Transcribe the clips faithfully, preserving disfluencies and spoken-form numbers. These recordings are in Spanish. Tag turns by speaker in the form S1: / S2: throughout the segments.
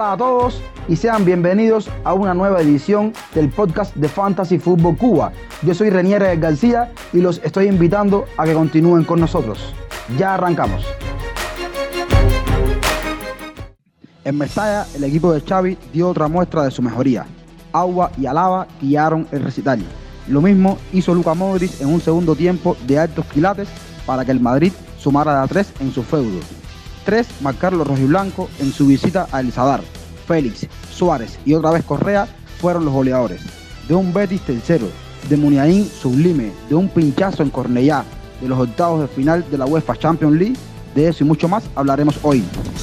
S1: Hola a todos y sean bienvenidos a una nueva edición del podcast de Fantasy Fútbol Cuba. Yo soy Renier García y los estoy invitando a que continúen con nosotros. Ya arrancamos. En Mestalla, el equipo de Xavi dio otra muestra de su mejoría. Agua y Alaba guiaron el recital. Lo mismo hizo Luka Modric en un segundo tiempo de altos quilates para que el Madrid sumara de a tres en su feudo. Tres marcaron los rojiblancos en su visita a El Sadar. Félix, Suárez y otra vez Correa fueron los goleadores. De un Betis tercero, de Muniain sublime, de un pinchazo en Cornellá, de los octavos de final de la UEFA Champions League. De eso y mucho más hablaremos hoy.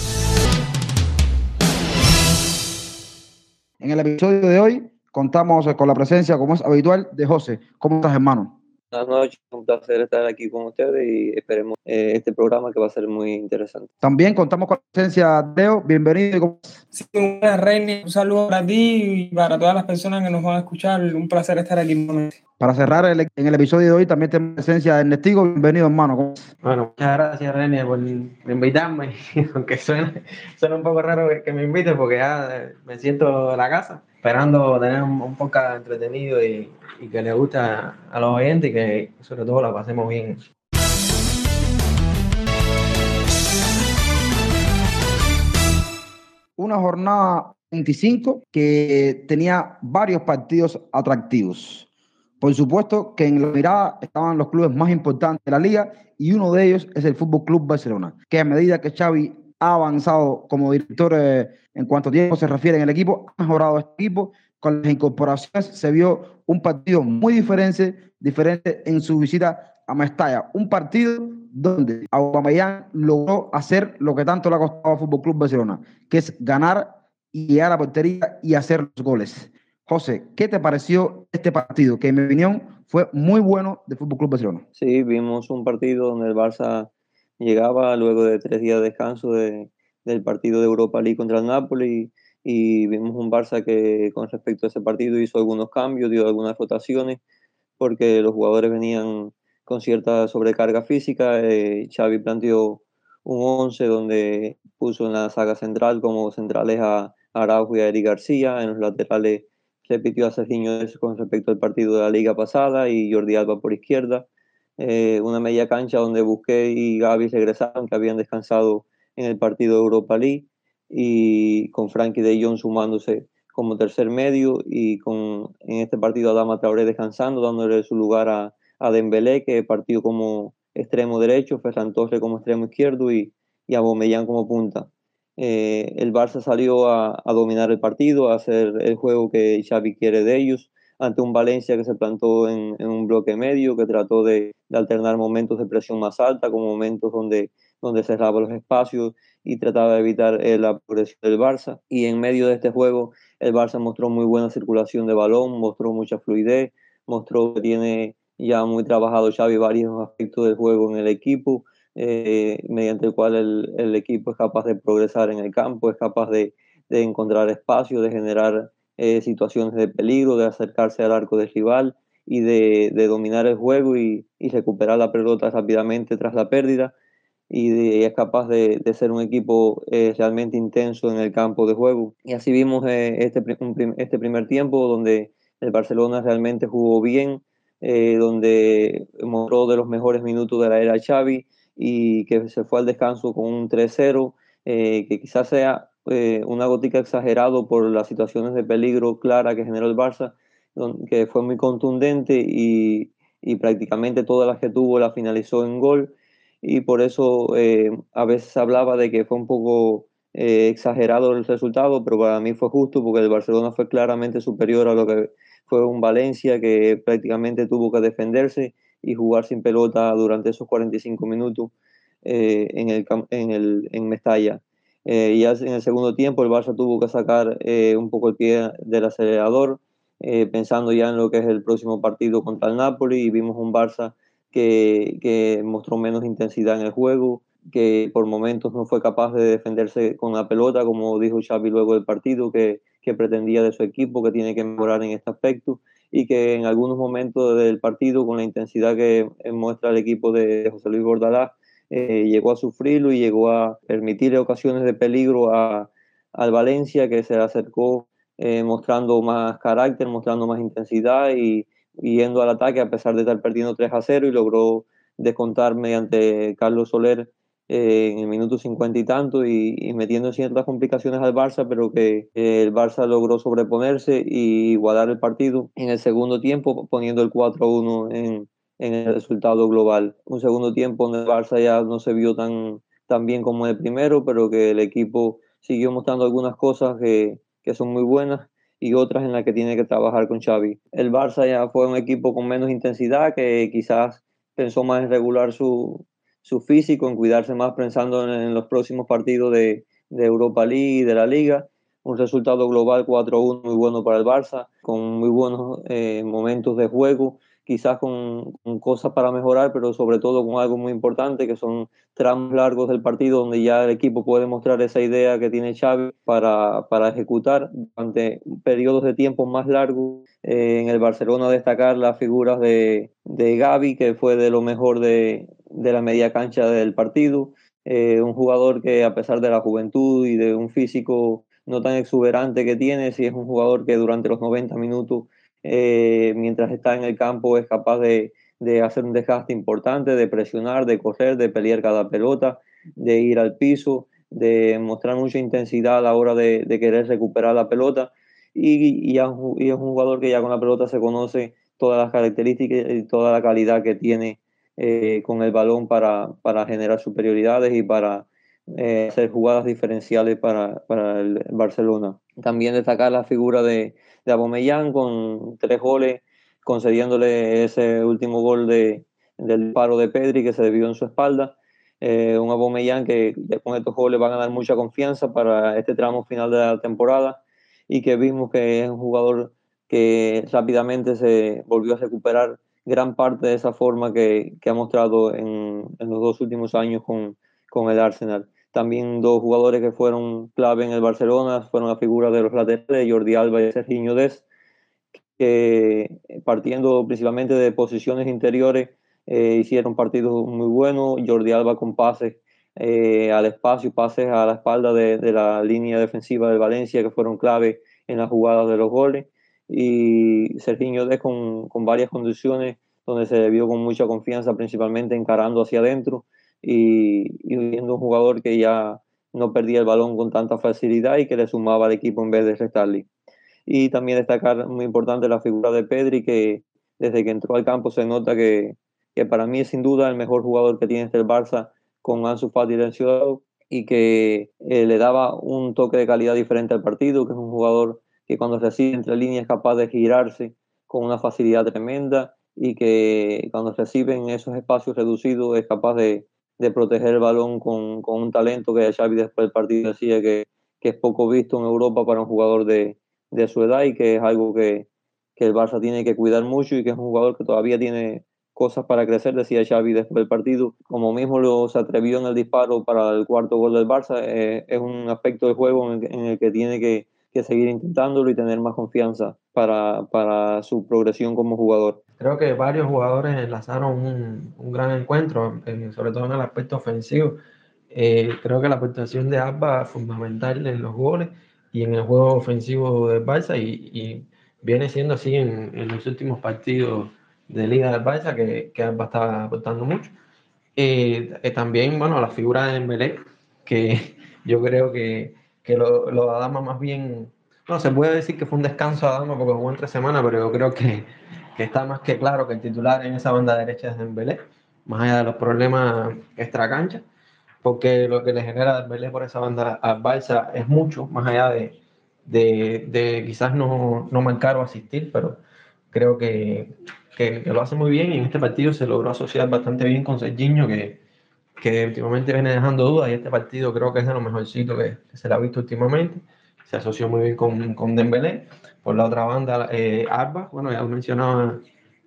S1: En el episodio de hoy contamos con la presencia, como es habitual, de José. ¿Cómo estás, hermano?
S2: Buenas noches, un placer estar aquí con ustedes y esperemos eh, este programa que va a ser muy interesante.
S1: También contamos con la presencia de Leo. Bienvenido.
S3: Sí, muy buenas, Reini. Un saludo para ti y para todas las personas que nos van a escuchar. Un placer estar aquí nuevamente.
S1: Para cerrar el, en el episodio de hoy también tenemos la presencia de Ernestico. Bienvenido, hermano.
S4: Bueno, muchas gracias, René, por invitarme, aunque suena, suena un poco raro que, que me invites porque ya me siento en la casa, esperando tener un, un podcast entretenido y, y que le guste a, a los oyentes y que sobre todo la pasemos bien.
S1: Una jornada veinticinco que tenía varios partidos atractivos. Por supuesto que en la mirada estaban los clubes más importantes de la liga y uno de ellos es el F C Barcelona, que a medida que Xavi ha avanzado como director eh, en cuanto a tiempo se refiere en el equipo, ha mejorado este equipo. Con las incorporaciones se vio un partido muy diferente, diferente en su visita a Mestalla. Un partido donde Aubameyang logró hacer lo que tanto le ha costado al F C Barcelona, que es ganar y llegar a la portería y hacer los goles. José, ¿qué te pareció este partido? Que en mi opinión fue muy bueno del F C Barcelona.
S2: Sí, vimos un partido donde el Barça llegaba luego de tres días de descanso de, del partido de Europa League contra el Napoli y vimos un Barça que con respecto a ese partido hizo algunos cambios, dio algunas rotaciones porque los jugadores venían con cierta sobrecarga física. Eh, Xavi planteó un once donde puso en la saga central como centrales a Araujo y a Eric García, en los laterales repitió a Serginho con respecto al partido de la liga pasada y Jordi Alba por izquierda. Eh, una media cancha donde Busquets y Gavi regresaron, que habían descansado en el partido de Europa League, y con Frenkie de Jong sumándose como tercer medio, y con en este partido Adama Traoré descansando, dándole su lugar a, a Dembélé, que partió como extremo derecho, Ferran Torres como extremo izquierdo y, y Aubameyang como punta. Eh, el Barça salió a, a dominar el partido, a hacer el juego que Xavi quiere de ellos, ante un Valencia que se plantó en, en un bloque medio, que trató de, de alternar momentos de presión más alta con momentos donde, donde cerraba los espacios y trataba de evitar eh, la progresión del Barça. Y en medio de este juego el Barça mostró muy buena circulación de balón, mostró mucha fluidez, mostró que tiene ya muy trabajado Xavi varios aspectos del juego en el equipo, Eh, mediante el cual el, el equipo es capaz de progresar en el campo, es capaz de, de encontrar espacio, de generar eh, situaciones de peligro, de acercarse al arco del rival y de, de dominar el juego y, y recuperar la pelota rápidamente tras la pérdida, y, de, y es capaz de, de ser un equipo eh, realmente intenso en el campo de juego. Y así vimos eh, este, un, este primer tiempo donde el Barcelona realmente jugó bien, eh, donde mostró de los mejores minutos de la era Xavi, y que se fue al descanso con un tres cero, eh, que quizás sea eh, una gotica exagerado por las situaciones de peligro clara que generó el Barça, que fue muy contundente y, y prácticamente todas las que tuvo la finalizó en gol, y por eso eh, a veces hablaba de que fue un poco eh, exagerado el resultado, pero para mí fue justo porque el Barcelona fue claramente superior a lo que fue un Valencia que prácticamente tuvo que defenderse y jugar sin pelota durante esos cuarenta y cinco minutos eh, en, el, en, el, en Mestalla. Eh, ya en el segundo tiempo el Barça tuvo que sacar eh, un poco el pie del acelerador, eh, pensando ya en lo que es el próximo partido contra el Napoli, y vimos un Barça que, que mostró menos intensidad en el juego, que por momentos no fue capaz de defenderse con la pelota, como dijo Xavi luego del partido, que, que pretendía de su equipo, que tiene que mejorar en este aspecto, y que en algunos momentos del partido, con la intensidad que muestra el equipo de José Luis Bordalás, eh, llegó a sufrirlo y llegó a permitirle ocasiones de peligro a, al Valencia, que se acercó eh, mostrando más carácter, mostrando más intensidad y, y yendo al ataque a pesar de estar perdiendo tres a cero, y logró descontar mediante Carlos Soler eh, en el minuto cincuenta y tanto, y, y metiendo ciertas complicaciones al Barça, pero que eh, el Barça logró sobreponerse y igualar el partido en el segundo tiempo, poniendo el cuatro a uno en, en el resultado global. Un segundo tiempo donde el Barça ya no se vio tan, tan bien como el primero, pero que el equipo siguió mostrando algunas cosas que, que son muy buenas y otras en las que tiene que trabajar con Xavi. El Barça ya fue un equipo con menos intensidad, que quizás pensó más en regular su, su físico, en cuidarse más pensando en, en los próximos partidos de, de Europa League y de la Liga. Un resultado global cuatro a uno muy bueno para el Barça, con muy buenos eh, momentos de juego, quizás con, con cosas para mejorar, pero sobre todo con algo muy importante, que son tramos largos del partido donde ya el equipo puede mostrar esa idea que tiene Xavi para, para ejecutar durante periodos de tiempo más largos. Eh, en el Barcelona destacar las figuras de, de Gavi, que fue de lo mejor de, de la media cancha del partido. Eh, un jugador que, a pesar de la juventud y de un físico no tan exuberante que tiene, sí es un jugador que durante los noventa minutos, eh, mientras está en el campo, es capaz de, de hacer un desgaste importante, de presionar, de correr, de pelear cada pelota, de ir al piso, de mostrar mucha intensidad a la hora de, de querer recuperar la pelota, y, y, es un, y es un jugador que ya con la pelota se conoce todas las características y toda la calidad que tiene eh, con el balón para, para generar superioridades y para eh, hacer jugadas diferenciales para, para el Barcelona. También destacar la figura de, de Aubameyang, con tres goles, concediéndole ese último gol de, del disparo de Pedri que se debió en su espalda. Eh, un Aubameyang que con estos goles va a ganar mucha confianza para este tramo final de la temporada, y que vimos que es un jugador que rápidamente se volvió a recuperar gran parte de esa forma que, que ha mostrado en, en los dos últimos años con, con el Arsenal. También dos jugadores que fueron clave en el Barcelona fueron la figura de los laterales, Jordi Alba y Serginho Dest, que partiendo principalmente de posiciones interiores eh, hicieron partidos muy buenos. Jordi Alba con pases eh, al espacio, pases a la espalda de, de la línea defensiva del Valencia, que fueron clave en las jugadas de los goles, y Serginho Dest con, con varias condiciones donde se vio con mucha confianza, principalmente encarando hacia adentro y, y viendo un jugador que ya no perdía el balón con tanta facilidad y que le sumaba al equipo en vez de restarle. Y también destacar muy importante la figura de Pedri, que desde que entró al campo se nota que, que para mí es sin duda el mejor jugador que tiene este el Barça, con Ansu Fati lesionado, y que eh, le daba un toque de calidad diferente al partido, que es un jugador que cuando recibe entre líneas es capaz de girarse con una facilidad tremenda, y que cuando recibe en esos espacios reducidos es capaz de, de proteger el balón con, con un talento que Xavi después del partido decía que, que es poco visto en Europa para un jugador de, de su edad, y que es algo que, que el Barça tiene que cuidar mucho, y que es un jugador que todavía tiene cosas para crecer, decía Xavi después del partido. Como mismo lo se atrevió en el disparo para el cuarto gol del Barça, eh, es un aspecto de juego en el, en el que tiene que, que seguir intentándolo y tener más confianza para, para su progresión como jugador.
S4: Creo que varios jugadores enlazaron un, un gran encuentro, eh, sobre todo en el aspecto ofensivo. Eh, creo que la aportación de Alba es fundamental en los goles y en el juego ofensivo del Barça, y, y viene siendo así en, en los últimos partidos de Liga del Barça, que, que Alba está aportando mucho. Eh, eh, también, bueno, la figura de Dembélé, que yo creo que, que lo, lo de Adama más bien, no, se puede decir que fue un descanso a Adama porque jugó entre semana, pero yo creo que, que está más que claro que el titular en esa banda derecha es Dembélé, más allá de los problemas extracancha, porque lo que le genera Dembélé por esa banda al Barça es mucho, más allá de, de, de quizás no, no marcar o asistir, pero creo que, que, que lo hace muy bien, y en este partido se logró asociar bastante bien con Serginho, que, que últimamente viene dejando dudas, y este partido creo que es de lo mejorcito que, que se le ha visto últimamente. Se asoció muy bien con, con Dembélé. Por la otra banda, eh, Alba, bueno, ya lo mencionaba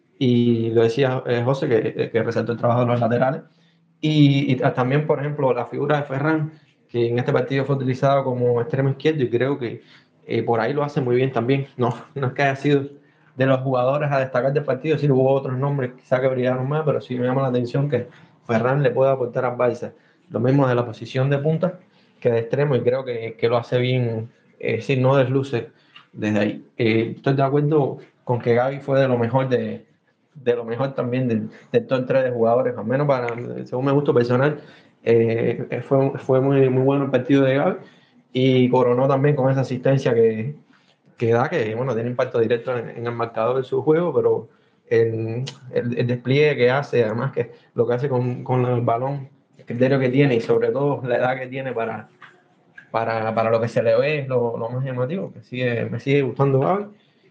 S4: y lo decía eh, José, que, que resaltó el trabajo de los laterales. Y, y también, por ejemplo, la figura de Ferran, que en este partido fue utilizado como extremo izquierdo, y creo que eh, por ahí lo hace muy bien también. No, no es que haya sido de los jugadores a destacar del partido, sí hubo otros nombres quizá que brillaron más, pero sí me llama la atención que Ferran le puede aportar al Barça lo mismo de la posición de punta, que de extremo, y creo que, que lo hace bien, eh, si no desluce desde ahí. Eh, estoy de acuerdo con que Gavi fue de lo mejor de, de lo mejor también del, del top tres de jugadores, al menos para, según mi gusto personal, eh, fue, fue muy, muy bueno el partido de Gavi, y coronó también con esa asistencia que, que da, que bueno, tiene impacto directo en, en el marcador de su juego, pero el, el, el despliegue que hace, además que lo que hace con, con el balón, el criterio que tiene y sobre todo la edad que tiene para, para, para lo que se le ve es lo, lo más llamativo, que sigue, me sigue gustando Gavi.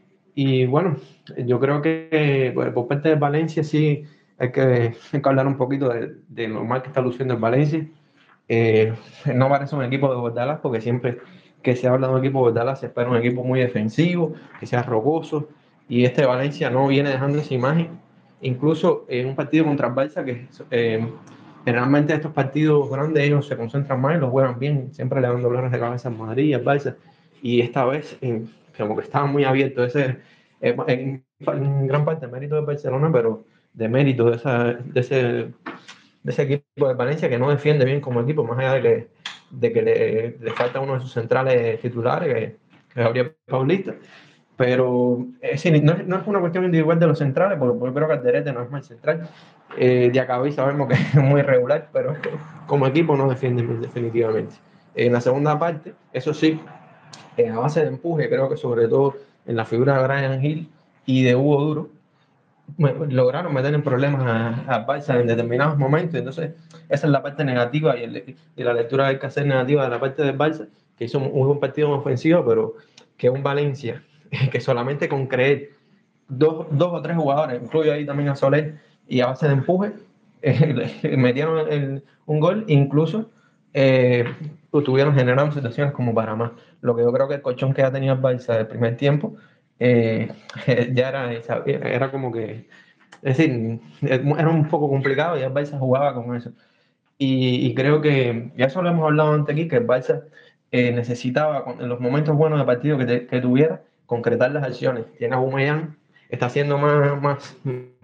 S4: Y bueno, yo creo que pues, por parte de Valencia sí hay que, hay que hablar un poquito de, de lo mal que está luciendo el Valencia. Eh, no parece un equipo de Bordalas, porque siempre que se habla de un equipo de Bordalas se espera un equipo muy defensivo, que sea rocoso, y este Valencia no viene dejando esa imagen. Incluso en un partido contra el Barça, que eh, generalmente estos partidos grandes ellos se concentran más y los juegan bien, siempre le dan dolores de cabeza al Madrid, al Barça, y esta vez eh, como que estaba muy abierto. Ese, eh, en, en gran parte mérito de Barcelona, pero de mérito de, esa, de ese de ese equipo de Valencia, que no defiende bien como equipo, más allá de que, de que le, le falta uno de sus centrales titulares, que, que es Gabriel Paulista. Pero es decir, no, es, no es una cuestión individual de los centrales, porque, porque creo que Alderete no es mal central. Eh, Diacabí sabemos que es muy irregular, pero como equipo no defiende definitivamente. En la segunda parte, eso sí, eh, a base de empuje, creo que sobre todo en la figura de Brian Hill y de Hugo Duro, lograron meter en problemas a, a Barça en determinados momentos. Entonces esa es la parte negativa, y, el, y la lectura que hay que hacer negativa de la parte del Barça, que hizo un, un partido ofensivo, pero que un Valencia que solamente con creer dos, dos o tres jugadores, incluyo ahí también a Soler, y a base de empuje eh, metieron el, un gol, incluso eh, estuvieron generando situaciones como para más. Lo que yo creo que el colchón que ya tenía el Barça del primer tiempo eh, ya era, era como que, es decir, era un poco complicado, y el Barça jugaba con eso. Y, y creo que, ya eso lo hemos hablado antes aquí, que el Barça eh, necesitaba, en los momentos buenos de partido que, te, que tuviera, concretar las acciones. Tiene a Aubameyang, está siendo más, más,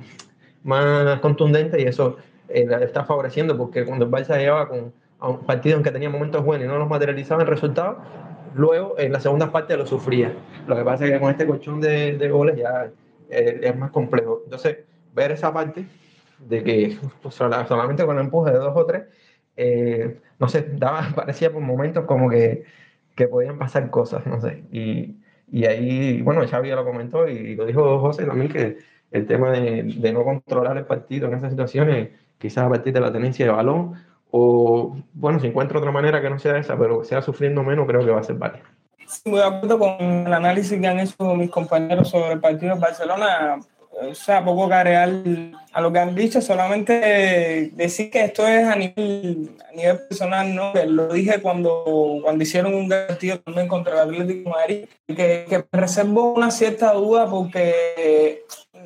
S4: más contundente, y eso eh, le está favoreciendo, porque cuando el Barça llegaba con, a un partido en que tenía momentos buenos y no los materializaba en resultados, luego en la segunda parte lo sufría. Lo que pasa es que con este colchón de, de goles ya eh, es más complejo. Entonces, ver esa parte de que pues, solamente con el empuje de dos o tres, eh, no sé, daba, parecía por momentos como que, que podían pasar cosas, no sé. Y, y ahí, bueno, Xavi ya lo comentó y lo dijo José también, que el tema de, de no controlar el partido en esas situaciones, quizás a partir de la tenencia de balón, o bueno, si encuentra otra manera que no sea esa, pero que sea sufriendo menos, creo que va a ser válida.
S3: Muy de acuerdo con el análisis que han hecho mis compañeros sobre el partido de Barcelona. O sea, poco carear a lo que han dicho, solamente decir que esto es a nivel, a nivel personal, ¿no? Que lo dije cuando, cuando hicieron un partido también contra el Atlético de Madrid, que, que me reservo una cierta duda, porque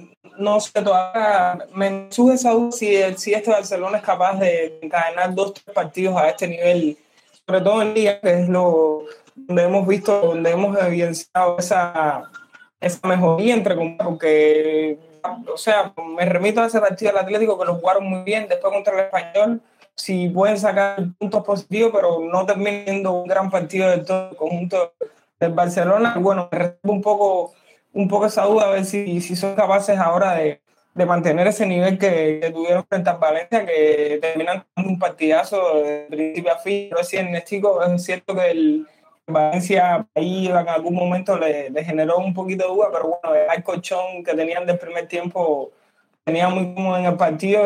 S3: no sé, todavía me surge esa duda si, si este Barcelona es capaz de encadenar dos o tres partidos a este nivel, sobre todo en Liga, que es lo donde hemos visto, donde hemos evidenciado esa, esa mejoría, entre comillas, porque, o sea, me remito a ese partido del Atlético, que lo jugaron muy bien, después contra el Español, si pueden sacar puntos positivos, pero no terminan siendo un gran partido de todo el conjunto del Barcelona. Bueno, me reservo un poco, un poco esa duda, a ver si, si son capaces ahora de, de mantener ese nivel que, que tuvieron frente a Valencia, que terminan con un partidazo de principio a fin. Pero sí, Ernestico, es cierto que el Valencia ahí en algún momento le, le generó un poquito de duda, pero bueno, el colchón que tenían del primer tiempo tenía muy cómodo en el partido,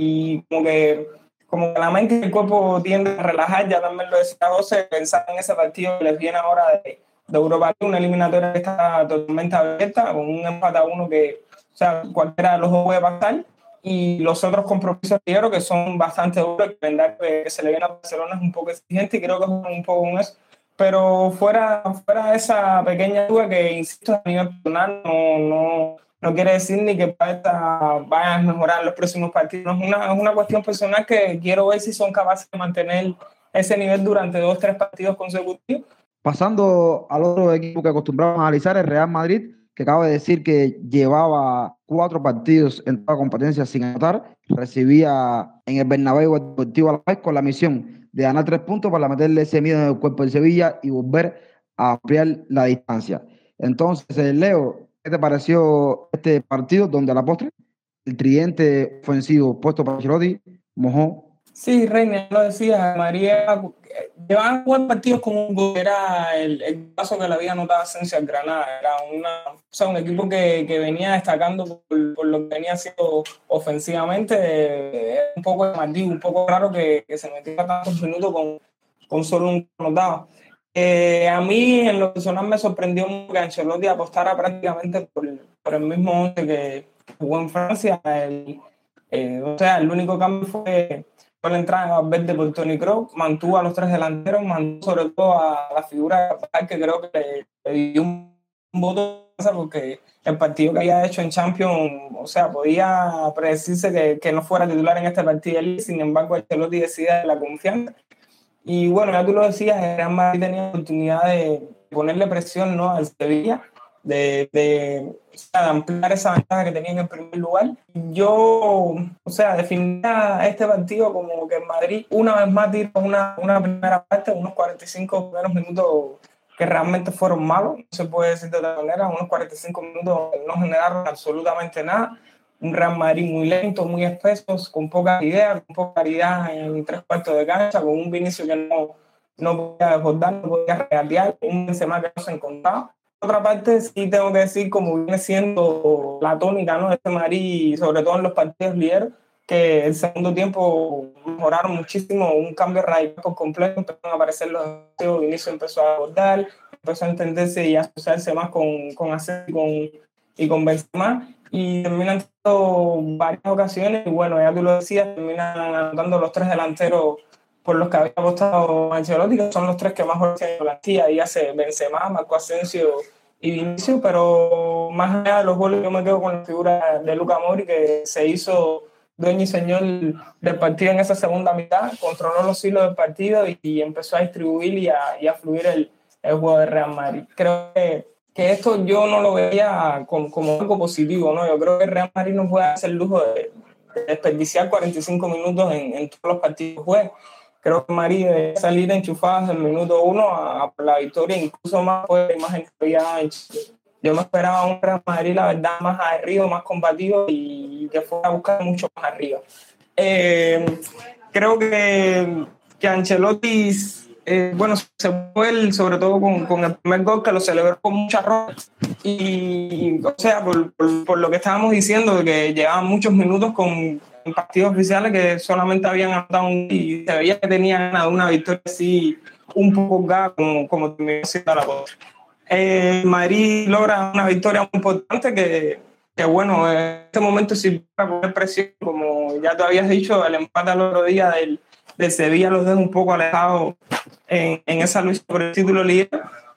S3: y como que, como que la mente y el cuerpo tienden a relajar. Ya también lo decía José, pensar en ese partido que les viene ahora de, de Europa League, una eliminatoria que está totalmente abierta, con un empate a uno que, o sea, cualquiera de los dos puede pasar, y los otros compromisos ligero que son bastante duros. El calendario que se le viene a Barcelona es un poco exigente, y creo que es un poco con eso. Pero fuera, fuera de esa pequeña duda, que insisto, a nivel personal, no, no, no quiere decir ni que vayan a mejorar los próximos partidos. Es una, es una cuestión personal, que quiero ver si son capaces de mantener ese nivel durante dos o tres partidos consecutivos.
S1: Pasando al otro equipo que acostumbramos a analizar, el Real Madrid, que acaba de decir que llevaba cuatro partidos en toda competencia sin anotar, recibía en el Bernabéu el Deportivo Alavés con la misión de ganar tres puntos para meterle ese miedo en el cuerpo del Sevilla y volver a ampliar la distancia. Entonces, eh, Leo, ¿qué te pareció este partido donde a la postre el tridente ofensivo puesto por Ancelotti mojó?
S3: Sí, Reina, lo decía, María, llevaban cuatro partidos con un gol, era el, el paso que le había anotado Asensio al Granada, era una, o sea, un equipo que, que venía destacando por, por lo que venía haciendo ofensivamente, eh, un poco llamativo, un poco raro que, que se metiera tantos minutos con, con solo un anotado. Eh, a mí, en lo personal, me sorprendió mucho que Ancelotti apostara prácticamente por, por el mismo once que jugó en Francia. El, eh, o sea, el único cambio fue la entrada de Valverde por Toni Kroos, mantuvo a los tres delanteros, mantuvo sobre todo a la figura que creo que le, le dio un, un voto porque el partido que había hecho en Champions, o sea, podía predecirse que, que no fuera titular en este partido, sin embargo, Ancelotti decide la confianza. Y bueno, ya tú lo decías, el Real Madrid tenía la oportunidad de ponerle presión, ¿no?, al Sevilla, de, de, o sea, de ampliar esa ventaja que tenía en el primer lugar. Yo, o sea, definía este partido como que en Madrid una vez más tiró una, una primera parte, unos cuarenta y cinco primeros minutos que realmente fueron malos, no se puede decir de otra manera, unos cuarenta y cinco minutos no generaron absolutamente nada. Un Real Madrid muy lento, muy espeso, con pocas ideas, con poca claridad en tres cuartos de cancha, con un Vinicius que no, no podía desbordar, no podía regatear, un Benzema que no se encontraba. Por otra parte, sí tengo que decir, como viene siendo la tónica, ¿no?, de este Madrid, sobre todo en los partidos líderes, que el segundo tiempo mejoraron muchísimo, un cambio radical por completo, empezaron a aparecer los objetivos, Vinicius empezó a abordar, empezó a entenderse y a asociarse más con, con Asensio y con, y con Benzema, y terminan teniendo varias ocasiones, y bueno, ya tú lo decías, terminan anotando los tres delanteros por los que había apostado Ancelotti, que son los tres que más goles tienen en la plantilla, y hace Benzema, Marco Asensio y Vinicius, pero más allá de los goles yo me quedo con la figura de Luka Modric, que se hizo dueño y señor del partido en esa segunda mitad, controló los hilos del partido y, y empezó a distribuir y a, y a fluir el, el juego de Real Madrid. Creo que, que esto yo no lo veía como, como algo positivo, ¿no? Yo creo que el Real Madrid no puede hacer el lujo de, de desperdiciar cuarenta y cinco minutos en, en todos los partidos que juegue. Creo que Madrid debe salir enchufada desde el minuto uno a, a por la victoria, incluso más por la imagen que había hecho. Yo me esperaba un Real Madrid, la verdad, más arriba, más combativo y que fuera a buscar mucho más arriba. Eh, creo que, que Ancelotti, eh, bueno, se fue el, sobre todo con, con el primer gol, que lo celebró con mucha ropa. Y, o sea, por, por, por lo que estábamos diciendo, que llevaban muchos minutos con en partidos oficiales que solamente habían anotado un y se veía que tenían ganado una victoria así un poco holgada como, como terminó siendo la otra. Eh, Madrid logra una victoria muy importante que, que bueno, en este momento sí para poner presión, como ya te habías dicho, el empate al otro día del, del Sevilla los deja un poco alejados en, en esa lucha por el título líder.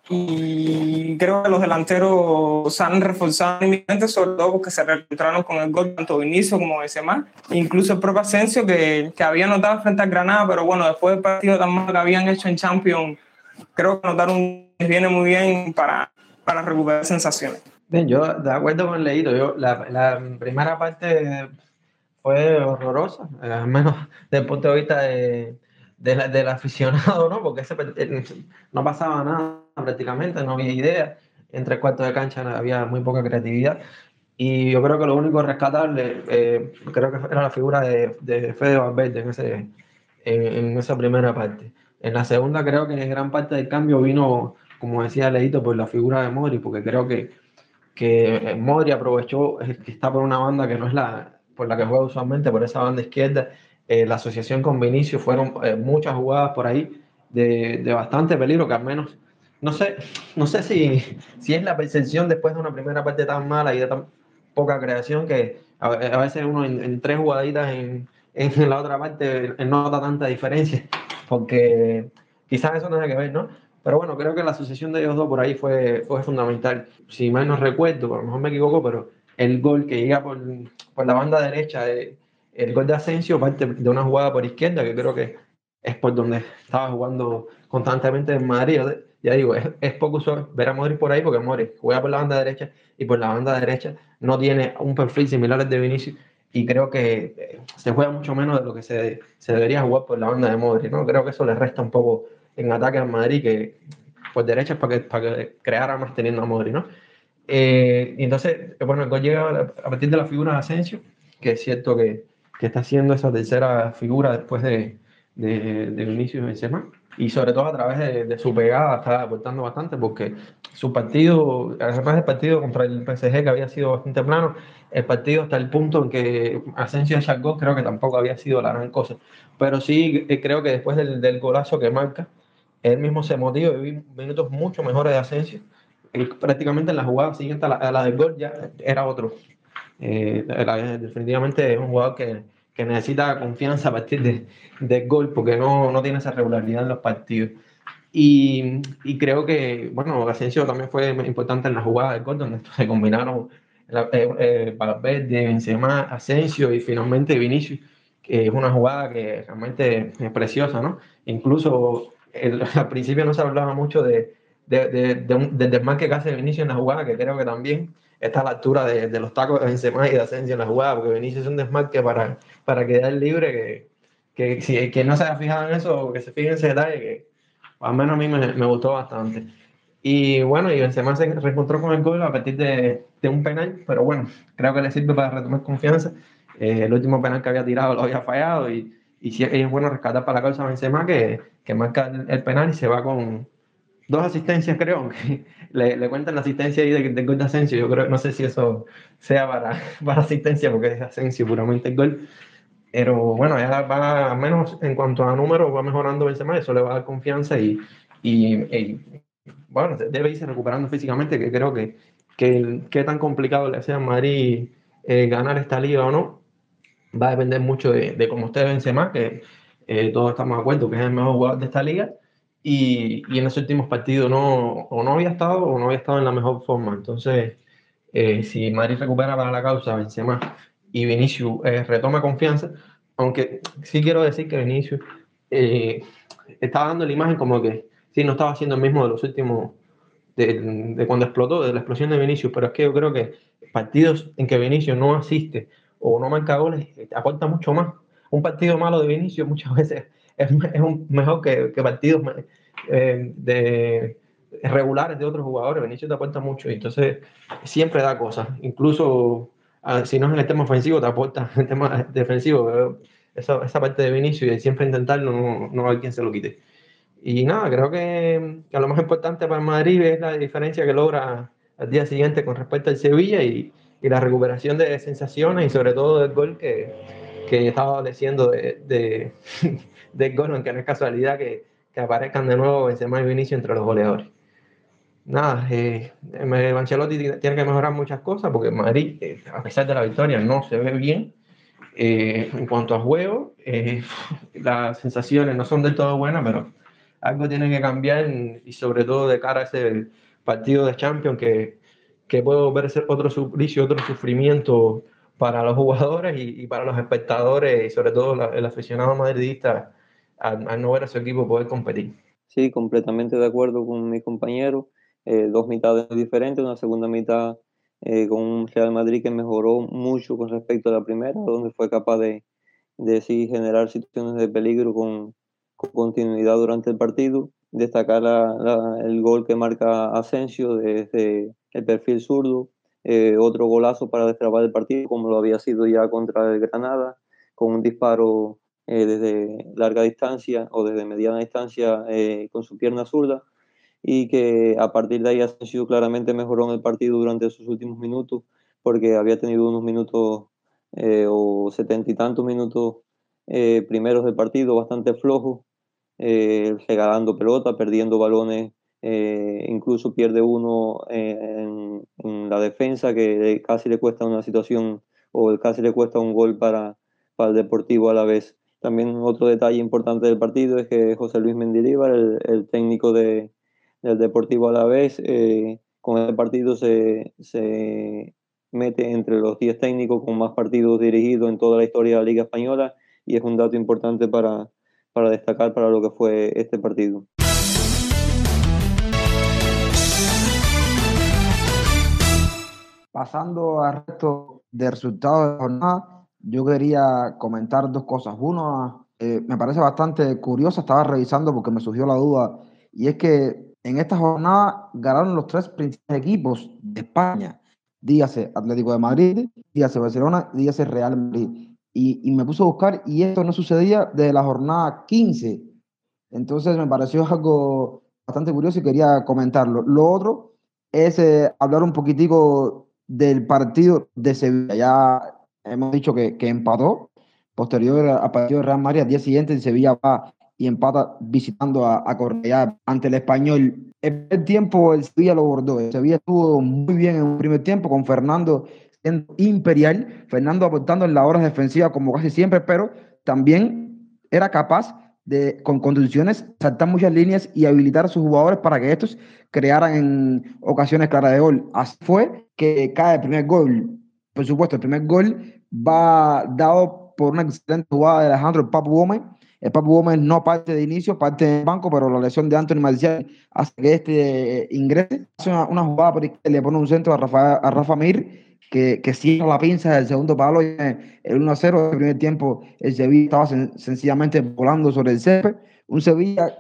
S3: Y creo que los delanteros se han reforzado inmediatamente, sobre todo porque se reencontraron con el gol tanto Vinicius como Benzema, incluso el propio Asensio que, que había anotado frente al Granada, pero bueno, después del partido tan malo que habían hecho en Champions, creo que anotaron viene muy bien para, para recuperar sensaciones.
S4: Bien, yo de acuerdo con Leito, yo la, la primera parte fue horrorosa, eh, al menos desde el punto de vista de, de la, del aficionado, ¿no? Porque ese, no pasaba nada prácticamente, no había idea, en tres cuartos de cancha había muy poca creatividad, y yo creo que lo único rescatable, eh, creo que era la figura de, de Fede Valverde en, ese, en, en esa primera parte. En la segunda creo que gran parte del cambio vino, como decía Leito, por la figura de Modric, porque creo que, que Modric aprovechó que está por una banda que no es la por la que juega usualmente, por esa banda izquierda. Eh, la asociación con Vinicius fueron eh, muchas jugadas por ahí de, de bastante peligro, que al menos, no sé, no sé si, si es la percepción después de una primera parte tan mala y de tan poca creación, que a, a veces uno en, en tres jugaditas en, en la otra parte no nota tanta diferencia, porque quizás eso no tiene que ver, ¿no? Pero bueno, creo que la asociación de ellos dos por ahí fue, fue fundamental. Si mal no recuerdo, a lo mejor me equivoco, pero el gol que llega por, por la banda derecha, de, el gol de Asensio, parte de una jugada por izquierda, que creo que es por donde estaba jugando constantemente en Madrid. ya digo, es, es poco usual ver a Modric por ahí, porque Modric juega por la banda derecha y por la banda derecha no tiene un perfil similar al de Vinicius, y creo que eh, se juega mucho menos de lo que se, se debería jugar por la banda de Modric, ¿no? Creo que eso le resta un poco en ataque al Madrid, que por derecha es para que, para que creara más teniendo a Modric, ¿no? Eh, y entonces, bueno, el gol llega a partir de la figura de Asensio, que es cierto que, que está siendo esa tercera figura después de, de, de Vinicius Benzema, y sobre todo a través de, de su pegada está aportando bastante, porque su partido, además del partido contra el P S G, que había sido bastante plano, el partido hasta el punto en que Asensio echa el gol, creo que tampoco había sido la gran cosa, pero sí eh, creo que después del, del golazo que marca, él mismo se motiva y vi minutos mucho mejores de Asensio. Él prácticamente en la jugada siguiente a la, a la del gol ya era otro. Eh, era, definitivamente es un jugador que, que necesita confianza a partir de, del gol, porque no, no tiene esa regularidad en los partidos. Y, y creo que, bueno, Asensio también fue importante en la jugada del gol, donde se combinaron la, eh, eh, Valverde, Benzema, Asensio y finalmente Vinicius, que es una jugada que realmente es preciosa, ¿no? Incluso el, al principio no se hablaba mucho de, de, de, de un, del desmarque que hace Vinicius en la jugada, que creo que también está a la altura de, de los tacos de Benzema y de Asensio en la jugada, porque Vinicius es un desmarque para, para quedar libre, que, que si que no se haya fijado en eso, que se fije en ese detalle, que al menos a mí me, me gustó bastante. Y bueno, y Benzema se reencontró con el gol a partir de, de un penal, pero bueno, creo que le sirve para retomar confianza. Eh, el último penal que había tirado lo había fallado, y, y sí es bueno rescatar para la causa a Benzema, que, que marca el, el penal y se va con dos asistencias, creo, que le, le cuentan la asistencia ahí del de gol de Asensio. Yo creo, no sé si eso sea para, para asistencia, porque es Asensio puramente el gol. Pero bueno, ya va, al menos en cuanto a números, va mejorando Benzema, eso le va a dar confianza, y, y, y bueno, debe irse recuperando físicamente, que creo que, que, que tan complicado le sea a Madrid eh, ganar esta liga o no, va a depender mucho de, de cómo esté Benzema, que eh, todos estamos de acuerdo que es el mejor jugador de esta liga, y, y en esos últimos partidos no, o no había estado o no había estado en la mejor forma. Entonces, eh, si Madrid recupera para la causa Benzema y Vinicius eh, retoma confianza, aunque sí quiero decir que Vinicius eh, estaba dando la imagen como que sí, no estaba siendo el mismo de los últimos, de, de cuando explotó, de la explosión de Vinicius, pero es que yo creo que partidos en que Vinicius no asiste o no marca goles, aporta mucho más. Un partido malo de Vinicius muchas veces es, es un, mejor que, que partidos eh, de regulares de otros jugadores. Vinicius te aporta mucho y entonces siempre da cosas, incluso a, si no es en el tema ofensivo te aporta en el tema defensivo. Esa, esa parte de Vinicius y siempre intentarlo, no, no hay quien se lo quite. Y nada, creo que, que lo más importante para el Madrid es la diferencia que logra al día siguiente con respecto al Sevilla, y, y la recuperación de sensaciones y sobre todo del gol que, que estaba adoleciendo de, de, del gol, aunque no es casualidad que, que aparezcan de nuevo Benzema y Vinicius entre los goleadores. Nada, eh, Ancelotti tiene que mejorar muchas cosas, porque Madrid, eh, a pesar de la victoria, no se ve bien. Eh, en cuanto a juego, eh, las sensaciones no son del todo buenas, pero algo tiene que cambiar, y sobre todo de cara a ese partido de Champions, que, que puede verse otro suplicio, otro sufrimiento para los jugadores y, y para los espectadores, y sobre todo la, el aficionado madridista al, al no ver a su equipo poder competir.
S2: Sí, completamente de acuerdo con mis compañeros. Eh, dos mitades diferentes, una segunda mitad eh, con un Real Madrid que mejoró mucho con respecto a la primera, donde fue capaz de, de sí generar situaciones de peligro con, con continuidad durante el partido. Destacar la, la, el gol que marca Asensio desde el perfil zurdo, eh, otro golazo para destrabar el partido, como lo había sido ya contra el Granada, con un disparo eh, desde larga distancia o desde mediana distancia eh, con su pierna zurda, y que a partir de ahí Asensio claramente mejoró en el partido durante sus últimos minutos, porque había tenido unos minutos eh, o setenta y tantos minutos eh, primeros del partido bastante flojos, eh, regalando pelota, perdiendo balones, eh, incluso pierde uno eh, en, en la defensa, que casi le cuesta una situación o casi le cuesta un gol para, para el Deportivo Alavés. También otro detalle importante del partido es que José Luis Mendilibar, el, el técnico de, del Deportivo Alavés, eh, con el partido se, se mete entre los diez técnicos con más partidos dirigidos en toda la historia de la Liga Española, y es un dato importante para, para destacar para lo que fue este partido.
S1: Pasando al resto de resultados de la jornada, yo quería comentar dos cosas. Una, eh, me parece bastante curiosa, estaba revisando porque me surgió la duda, y es que en esta jornada ganaron los tres principales equipos de España. Dígase Atlético de Madrid, dígase Barcelona, dígase Real Madrid. Y, y me puse a buscar y esto no sucedía desde la jornada quince. Entonces me pareció algo bastante curioso y quería comentarlo. Lo otro es eh, hablar un poquitico del partido de Sevilla. Ya hemos dicho que, que empató. Posterior al partido de Real Madrid, al día siguiente el Sevilla va y empata visitando a, a Cornellá ante el Español. El primer tiempo el Sevilla lo bordó. El Sevilla estuvo muy bien en un primer tiempo con Fernando siendo imperial, Fernando aportando en la hora defensiva como casi siempre, pero también era capaz de, con conducciones, saltar muchas líneas y habilitar a sus jugadores para que estos crearan en ocasiones claras de gol. Así fue que cae el primer gol. Por supuesto, el primer gol va dado por una excelente jugada de Alejandro el Papu Gómez. El Papu Gómez no parte de inicio, parte del banco, pero la lesión de Anthony Marcial hace que este eh, ingrese. Hace una, una jugada por izquierda, le pone un centro a Rafa, a Rafa Mir, que, que cierra la pinza del segundo palo. Y el uno a cero del primer tiempo, el Sevilla estaba sen, sencillamente volando sobre el césped. Un Sevilla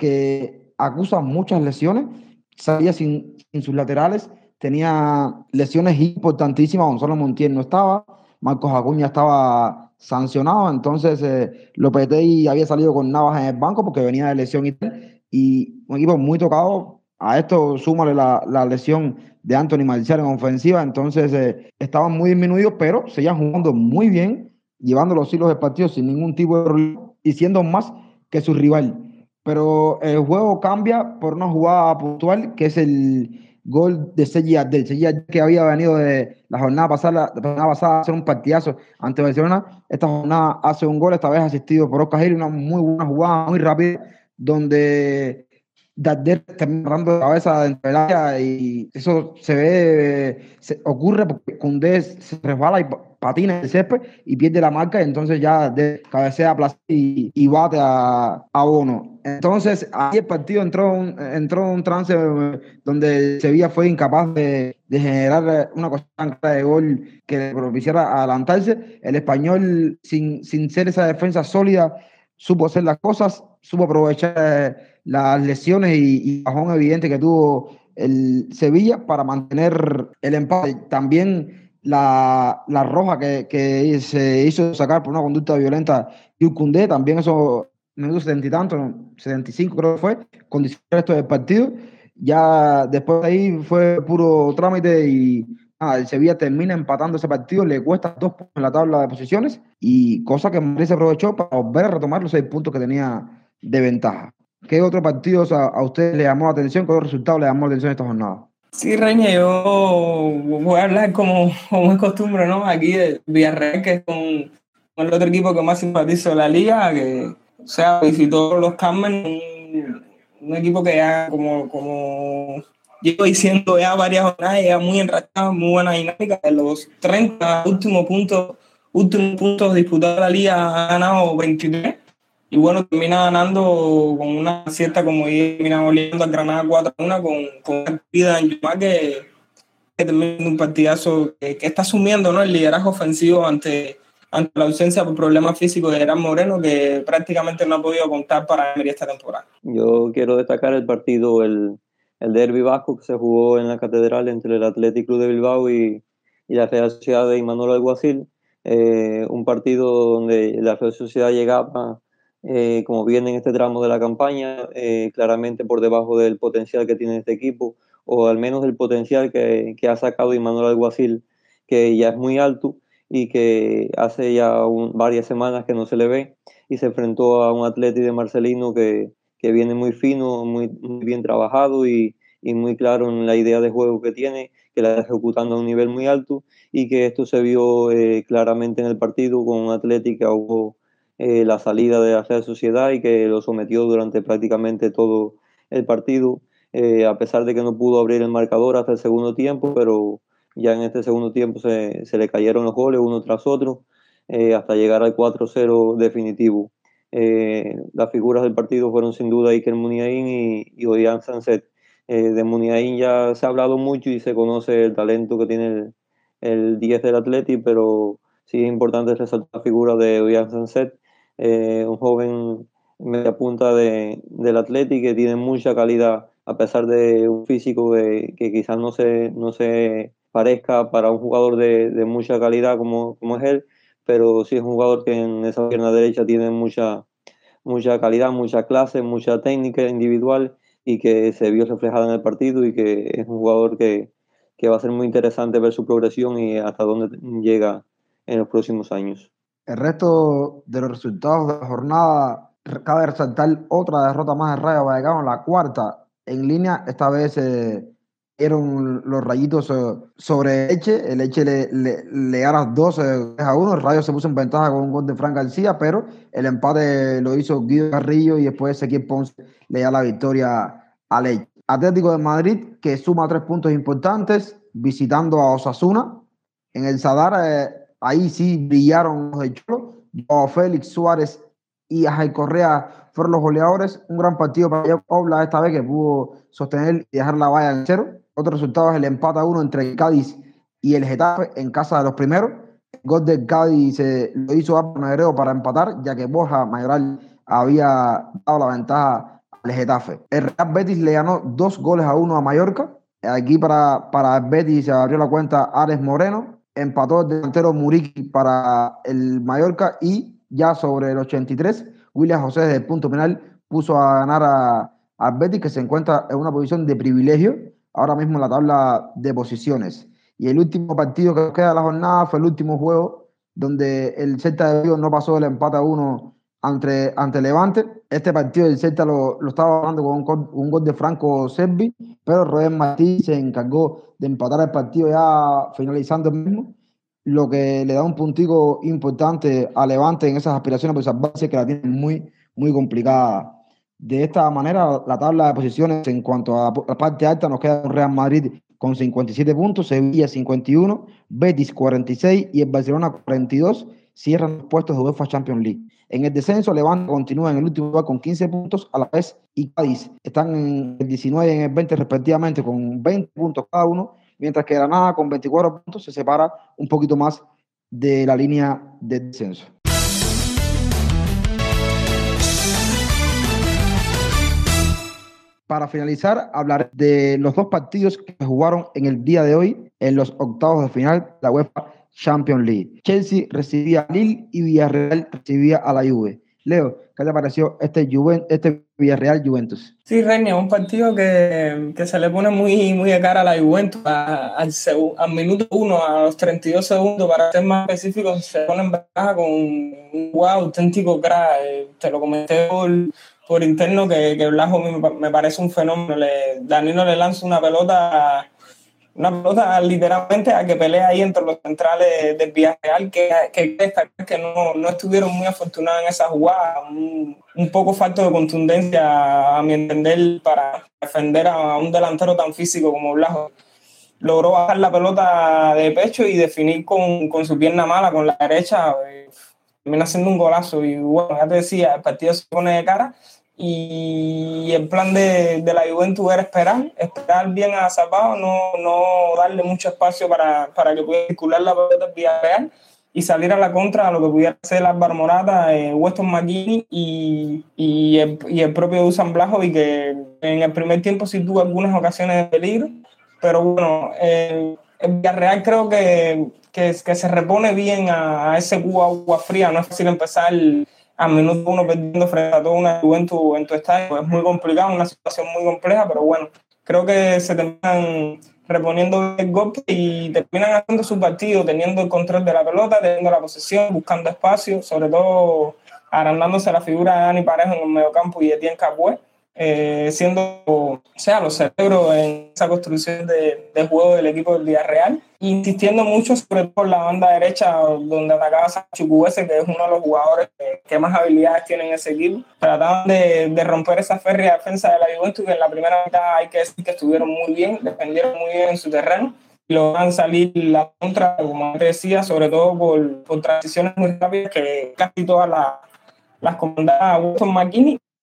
S1: que acusa muchas lesiones, salía sin, sin sus laterales, tenía lesiones importantísimas. Gonzalo Montiel no estaba, Marcos Acuña estaba sancionado, entonces eh, Lopetegui había salido con Navas en el banco porque venía de lesión y tal, y un equipo muy tocado. A esto súmale la, la lesión de Anthony Marcial en ofensiva, entonces eh, estaban muy disminuidos, pero seguían jugando muy bien, llevando los hilos del partido sin ningún tipo de problema y siendo más que su rival. Pero el juego cambia por una jugada puntual que es el gol de Sergi Ardel. Sergi Ardel, que había venido de la jornada pasada, la jornada pasada a hacer un partidazo ante Barcelona, esta jornada hace un gol, esta vez asistido por Oscar Gil, una muy buena jugada, muy rápida, donde Darder termina dando de cabeza dentro del área y eso se ve, se ocurre porque Koundé se resbala y patina en el césped y pierde la marca, y entonces ya de cabecea a Plaza y, y bate a, a Bono. Entonces ahí el partido entró un, entró un trance donde Sevilla fue incapaz de, de generar una cosa de gol que le propiciara adelantarse. El Español, sin, sin ser esa defensa sólida, supo hacer las cosas, supo aprovechar las lesiones y, y bajón evidente que tuvo el Sevilla para mantener el empate. También la, la roja que, que se hizo sacar por una conducta violenta y Koundé, también eso, minuto setenta y tanto, setenta y cinco creo que fue, condicionó esto del partido. Ya después de ahí fue puro trámite y ah, el Sevilla termina empatando ese partido, le cuesta dos puntos en la tabla de posiciones, y cosa que Madrid se aprovechó para volver a retomar los seis puntos que tenía de ventaja. ¿Qué otro partido, o sea, a usted le llamó la atención? ¿Qué otro resultado le llamó la atención esta jornada?
S3: Sí, Reña, yo voy a hablar como, como es costumbre, ¿no? Aquí de Villarreal, que es con, con el otro equipo que más simpatizo de la liga, que, o sea, visitó los Carmen, un, un equipo que ya, como, como llevo diciendo ya varias jornadas, ya muy enrachado, muy buena dinámica. De los treinta últimos puntos, últimos puntos disputados de la liga, ha ganado veintitrés. Y bueno, termina ganando con una cierta comodidad, termina goleando al Granada cuatro a uno con, con una actividad en Yumá que, que termina un partidazo que, que está asumiendo, ¿no?, el liderazgo ofensivo ante, ante la ausencia por problemas físicos de Gerard Moreno, que prácticamente no ha podido contar para Emery esta temporada.
S2: Yo quiero destacar el partido, el, el derbi vasco que se jugó en la Catedral entre el Athletic Club de Bilbao y, y la Real Sociedad de Imanol Alguacil. Eh, un partido donde la Real Sociedad llegaba, eh, como viene en este tramo de la campaña, eh, claramente por debajo del potencial que tiene este equipo, o al menos del potencial que, que ha sacado Imanol Alguacil, que ya es muy alto y que hace ya un, varias semanas que no se le ve, y se enfrentó a un Atleti de Marcelino que, que viene muy fino, muy, muy bien trabajado y, y muy claro en la idea de juego que tiene, que la está ejecutando a un nivel muy alto, y que esto se vio eh, claramente en el partido con un Atleti que ahogó eh, la salida de la Real Sociedad y que lo sometió durante prácticamente todo el partido, eh, a pesar de que no pudo abrir el marcador hasta el segundo tiempo, pero ya en este segundo tiempo se, se le cayeron los goles uno tras otro, eh, hasta llegar al cuatro cero definitivo. Eh, las figuras del partido fueron sin duda Iker Muniain y, y Odian Sanset. Eh, de Muniain ya se ha hablado mucho y se conoce el talento que tiene el, el diez del Atleti, pero sí es importante resaltar la figura de Ollán Sancet, eh, un joven media punta de, del Atleti que tiene mucha calidad, a pesar de un físico de, que quizás no se, no se parezca para un jugador de, de mucha calidad como, como es él, pero sí es un jugador que en esa pierna derecha tiene mucha, mucha calidad, mucha clase, mucha técnica individual y que se vio reflejada en el partido, y que es un jugador que, que va a ser muy interesante ver su progresión y hasta dónde llega en los próximos años.
S1: El resto de los resultados de la jornada, cabe resaltar otra derrota más de Rayo Vallecano, la cuarta en línea. Esta vez eh, dieron los rayitos eh, sobre Elche. El Elche le, le, le gana dos a uno. El Rayo se puso en ventaja con un gol de Fran García, pero el empate lo hizo Guido Carrillo y después Ezequiel Ponce le da la victoria al Elche. Atlético de Madrid, que suma tres puntos importantes visitando a Osasuna en el Sadar. Eh, Ahí sí brillaron los de Cholo. Joao Félix, Suárez y Ángel Correa fueron los goleadores. Un gran partido para Jacob Oblak esta vez, que pudo sostener y dejar la valla en cero. Otro resultado es el empate a uno entre el Cádiz y el Getafe en casa de los primeros. El gol del Cádiz eh, lo hizo Álvaro Negredo para empatar, ya que Borja Mayoral había dado la ventaja al Getafe. El Real Betis le ganó dos goles a uno a Mallorca. Aquí para, para el Betis se abrió la cuenta Ares Moreno. Empató el delantero Muriqui para el Mallorca, y ya sobre el ochenta y tres, William José desde el punto penal puso a ganar a, a Betis, que se encuentra en una posición de privilegio ahora mismo en la tabla de posiciones. Y el último partido que queda de la jornada fue el último juego, donde el Celta de Vigo no pasó del empate a uno ante, ante Levante. Este partido el Celta lo, lo estaba ganando con un gol, un gol de Franco Servi, pero Roden Martí se encargó de empatar el partido ya finalizando el mismo, lo que le da un puntico importante a Levante en esas aspiraciones por salvarse, que la tienen muy, muy complicada. De esta manera, la tabla de posiciones en cuanto a la parte alta nos queda un Real Madrid con cincuenta y siete puntos, Sevilla cincuenta y uno, Betis cuarenta y seis y el Barcelona cuarenta y dos cierran los puestos de UEFA Champions League. En el descenso, Levante continúa en el último lugar con quince puntos, a la vez y Cádiz están en el diecinueve y en el veinte respectivamente con veinte puntos cada uno, mientras que Granada con veinticuatro puntos se separa un poquito más de la línea de descenso. Para finalizar, hablaré de los dos partidos que se jugaron en el día de hoy en los octavos de final de la UEFA Champions League. Chelsea recibía a Lille y Villarreal recibía a la Juve. Leo, ¿qué te pareció este, Juven, este Villarreal-Juventus?
S3: Sí, Reña, un partido que, que se le pone muy, muy de cara a la Juventus. A, al, al minuto uno, a los treinta y dos segundos, para ser más específico, se pone en ventaja con un wow, auténtico crack. Eh, te lo comenté por, por interno que, que Blajo me, me parece un fenómeno. Le, Danilo le lanza una pelota... Una pelota literalmente a que pelea ahí entre los centrales del Villarreal, que, que, que no, no estuvieron muy afortunados en esa jugada. Un, un poco falta de contundencia, a mi entender, para defender a un delantero tan físico como Blajo. Logró bajar la pelota de pecho y definir con, con su pierna mala, con la derecha. Eh, termina haciendo un golazo. Y bueno, ya te decía, el partido se pone de cara. Y el plan de, de la Juventus era esperar, esperar bien a Zapao, no, no darle mucho espacio para, para que pudiera circular la pelota en Villarreal y salir a la contra a lo que pudiera hacer Álvaro Morata, eh, Weston McKennie y, y, el, y el propio Dusan Blajovic, que en el primer tiempo sí tuvo algunas ocasiones de peligro, pero bueno, eh, el Villarreal creo que, que, que se repone bien a, a ese Cuba agua fría. No es fácil empezar el, a minuto uno perdiendo frente a toda una Juventus en tu estadio. Es muy complicado, una situación muy compleja, pero bueno, creo que se terminan reponiendo el golpe y terminan haciendo su partido, teniendo el control de la pelota, teniendo la posesión, buscando espacio, sobre todo agrandándose la figura de Dani Parejo en el mediocampo y Etienne Capoue, eh, siendo, o sea, los cerebros en esa construcción de, de juego del equipo del Villarreal, insistiendo mucho sobre todo en la banda derecha donde atacaba Sancho Cuese, que es uno de los jugadores que, que más habilidades tiene en ese equipo. Trataban de, de romper esa férrea defensa de la Juventus, que en la primera mitad hay que decir que estuvieron muy bien, defendieron muy bien en su terreno y lograron salir la contra, como te decía, sobre todo por, por transiciones muy rápidas que casi todas las, las comandaba Weston McKennie.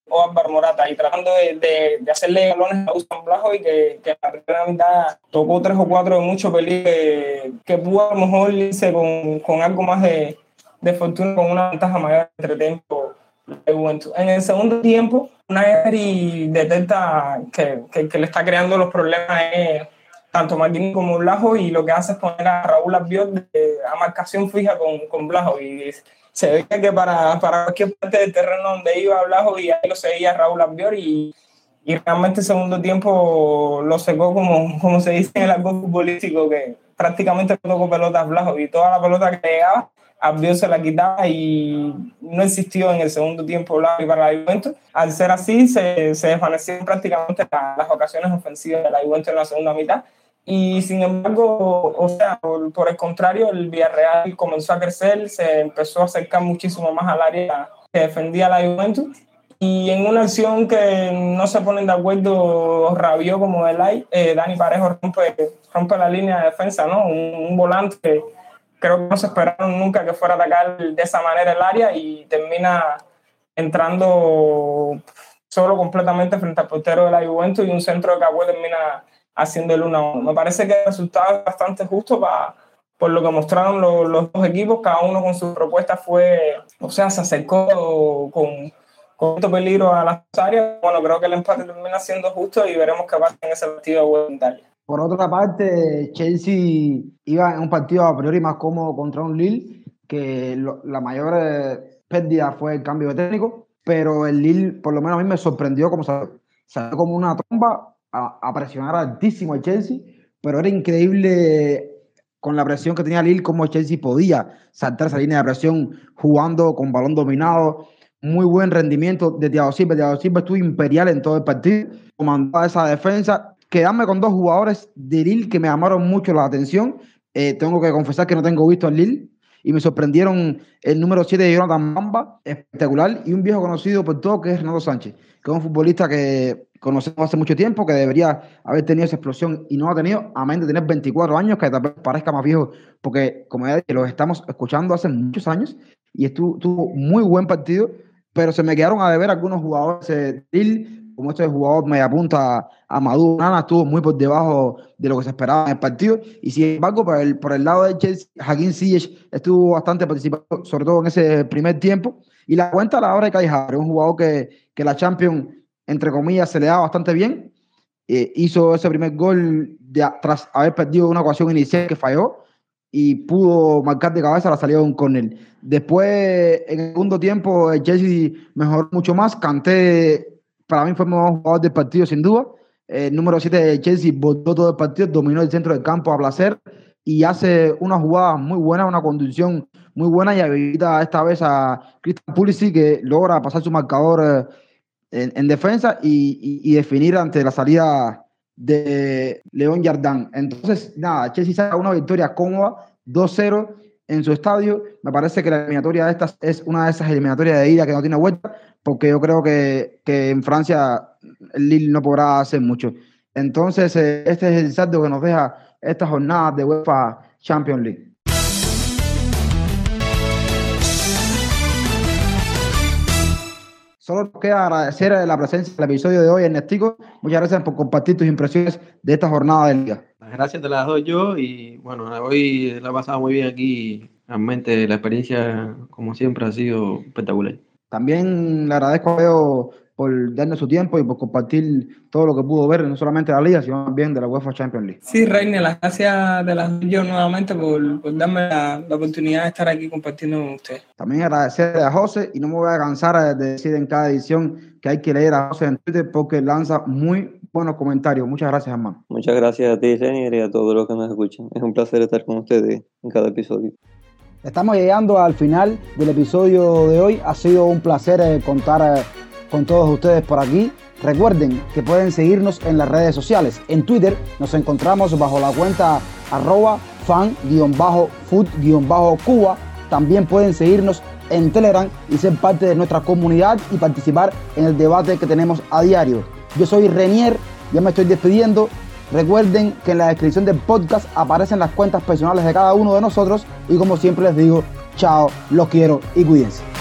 S3: o Álvaro Morata, y tratando de, de, de hacerle galones a Dusan Vlahovic, que, que en la primera mitad tocó tres o cuatro de mucho peligro, que, que pudo a lo mejor irse con, con algo más de, de fortuna, con una ventaja mayor entre tiempo de Juventus. En el segundo tiempo, Unai detecta que, que, que le está creando los problemas es tanto Maldini como Vlahovic, y lo que hace es poner a Raúl Albiol de, a marcación fija con, con Vlahovic, y se veía que para, para cualquier parte del terreno donde iba Vlahovic, y ahí lo seguía Raúl Albiol, y, y realmente el segundo tiempo lo secó, como, como se dice en el argot futbolístico, que prácticamente no tocó pelotas Vlahovic, y toda la pelota que llegaba Albiol se la quitaba, y no existió en el segundo tiempo Vlahovic para la Juventus. Al ser así, se, se desvanecieron prácticamente las, las ocasiones ofensivas de la Juventus en la segunda mitad. Y sin embargo, o sea, por, por el contrario, el Villarreal comenzó a crecer, se empezó a acercar muchísimo más al área que defendía la Juventus, y en una acción que no se ponen de acuerdo Rabiot como Delay, eh, Dani Parejo rompe, rompe la línea de defensa, ¿no? Un, un volante que creo que no se esperaron nunca que fuera a atacar de esa manera el área, y termina entrando solo completamente frente al portero de la Juventus, y un centro de Capué termina haciendo el uno a uno. Me parece que el resultado es bastante justo para, por lo que mostraron los, los dos equipos, cada uno con su propuesta fue, o sea, se acercó con, con mucho peligro a las áreas. Bueno, creo que el empate termina siendo justo, y veremos qué pasa en ese partido de Italia.
S1: Por otra parte, Chelsea iba en un partido a priori más cómodo contra un Lille, que lo, la mayor eh, pérdida fue el cambio de técnico, pero el Lille, por lo menos a mí me sorprendió como salió, salió como una tromba a, a presionar altísimo al Chelsea, pero era increíble con la presión que tenía Lille cómo Chelsea podía saltar esa línea de presión jugando con balón dominado. Muy buen rendimiento de Thiago Silva. Thiago Silva estuvo imperial en todo el partido, comandaba esa defensa. Quedarme con dos jugadores de Lille que me llamaron mucho la atención. Eh, tengo que confesar que no tengo visto al Lille, y me sorprendieron el número siete de Jonathan Bamba, espectacular, y un viejo conocido por todo, que es Renato Sánchez, que es un futbolista que conocemos hace mucho tiempo, que debería haber tenido esa explosión y no ha tenido, a menos de tener veinticuatro años, que tal vez parezca más viejo, porque como ya dije, los estamos escuchando hace muchos años, y estuvo, tuvo muy buen partido, pero se me quedaron a deber algunos jugadores de Lille, como este jugador media punta Amadou Onana, estuvo muy por debajo de lo que se esperaba en el partido, y sin embargo por el, por el lado de Chelsea, Hakim Ziyech estuvo bastante participado, sobre todo en ese primer tiempo, y la cuenta a la hora de Kai Havertz, un jugador que, que la Champions, entre comillas, se le da bastante bien, eh, hizo ese primer gol de, tras haber perdido una ocasión inicial que falló, y pudo marcar de cabeza la salida de un córner. Después, en el segundo tiempo, el Chelsea mejoró mucho más. Kanté, para mí, fue el mejor jugador del partido, sin duda. El número siete de Chelsea botó todo el partido, dominó el centro del campo a placer, y hace una jugada muy buena, una conducción muy buena, y habilita esta vez a Christian Pulisic, que logra pasar su marcador en, en defensa y, y, y definir ante la salida de León Jardán. Entonces, nada, Chelsea saca una victoria cómoda, dos cero en su estadio. Me parece que la eliminatoria de estas es una de esas eliminatorias de ida que no tiene vuelta, porque yo creo que, que en Francia el Lille no podrá hacer mucho. Entonces, eh, este es el saldo que nos deja esta jornada de UEFA Champions League. Solo nos queda agradecer la presencia del episodio de hoy, Ernestico. Muchas gracias por compartir tus impresiones de esta jornada de liga.
S4: Las gracias te las doy yo, y bueno, hoy la he pasado muy bien aquí. Realmente la experiencia, como siempre, ha sido espectacular.
S1: También le agradezco a Leo por darnos su tiempo y por compartir todo lo que pudo ver, no solamente de la liga, sino también de la UEFA Champions League.
S3: Sí, Reiner, las gracias de las doy yo nuevamente por, por darme la, la oportunidad de estar aquí compartiendo con ustedes.
S1: También agradecerle a José, y no me voy a cansar de decir en cada edición que hay que leer a José en Twitter porque lanza muy buenos comentarios. Muchas gracias, hermano.
S2: Muchas gracias a ti, Reiner, y a todos los que nos escuchan. Es un placer estar con ustedes en cada episodio.
S1: Estamos llegando al final del episodio de hoy. Ha sido un placer eh, contar eh, con todos ustedes por aquí. Recuerden que pueden seguirnos en las redes sociales. En Twitter nos encontramos bajo la cuenta arroba fan-food-cuba. También pueden seguirnos en Telegram y ser parte de nuestra comunidad y participar en el debate que tenemos a diario. Yo soy Renier, ya me estoy despidiendo. Recuerden que en la descripción del podcast aparecen las cuentas personales de cada uno de nosotros, y como siempre les digo, chao, los quiero y cuídense.